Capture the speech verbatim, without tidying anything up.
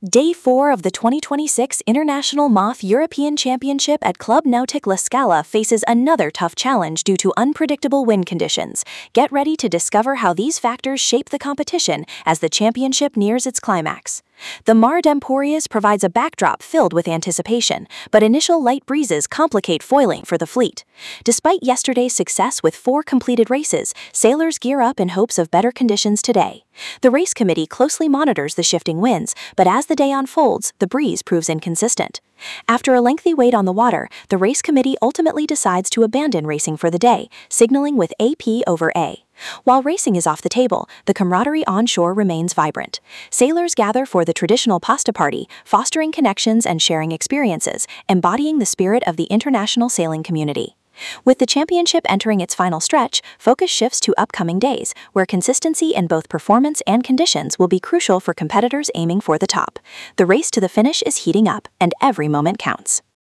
Day four of the twenty twenty-six International Moth European Championship at Club Nautic La Scala faces another tough challenge due to unpredictable wind conditions. Get ready to discover how these factors shape the competition as the championship nears its climax. The Mar d'Empúries provides a backdrop filled with anticipation, but initial light breezes complicate foiling for the fleet. Despite yesterday's success with four completed races, sailors gear up in hopes of better conditions today. The race committee closely monitors the shifting winds, but as the day unfolds, the breeze proves inconsistent. After a lengthy wait on the water, the race committee ultimately decides to abandon racing for the day, signaling with A P over A. While racing is off the table, the camaraderie on shore remains vibrant. Sailors gather for the traditional pasta party, fostering connections and sharing experiences, embodying the spirit of the international sailing community. With the championship entering its final stretch, focus shifts to upcoming days, where consistency in both performance and conditions will be crucial for competitors aiming for the top. The race to the finish is heating up, and every moment counts.